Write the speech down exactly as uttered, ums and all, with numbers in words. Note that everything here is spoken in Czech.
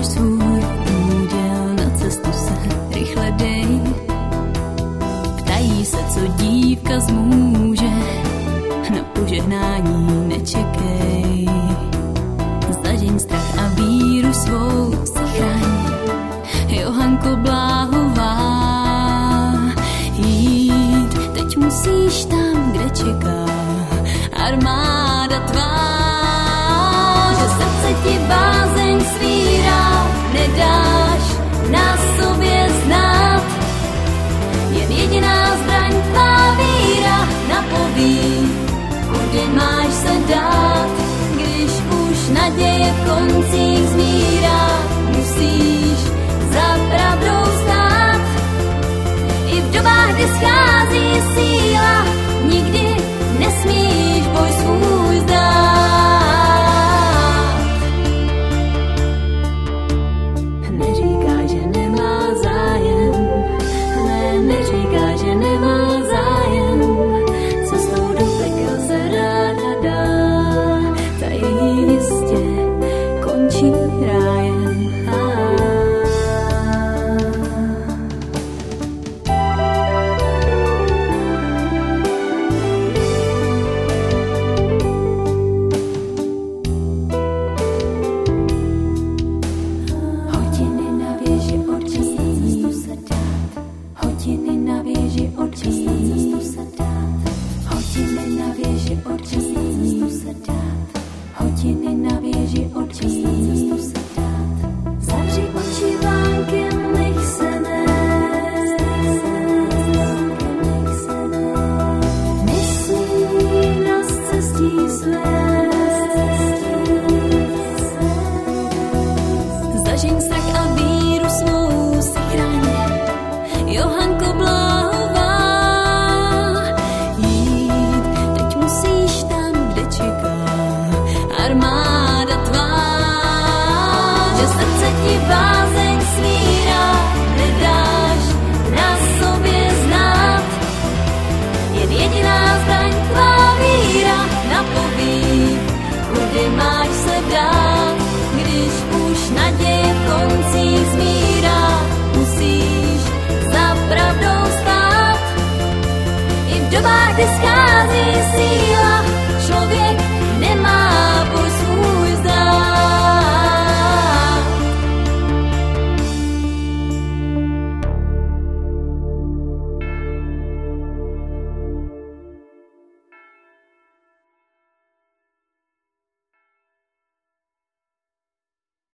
svůj úděl, na cestu se rychle dej. Ptají se, co dívka zmůže, na požehnání nečekej. Zažeň strach a víru svou si chraň, Johanko bláhová. Jít teď musíš tam, kde čeká armáda tvá. Že srdce ti bázeň svírá, nedáš na sobě znát. Jen jediná zbraň tvá víra napoví, kudy máš se dát. Když už naděje v koncích zmírá, musíš za pravdou stát. I v dobách, kdy schází síla, nikdy nesmíš boj svůj zdát. Neříká, že nemá zájem, ne, neříká, že nemá zájem. Cestou do pekel se ráda dá, ta jistě končí rájem. Zažeň strach a víru svou si chraň, Johanko bláhová. Jít teď musíš tam, kde čeká armáda tvá. Že srdce ti bázeň svírá, nedáš na sobě znát. Jen jediná zbraň tvá víra napoví, kudy máš se dát. Když už naděje v koncích zmírá, musíš za pravdou stát. I v dobách, kdy schází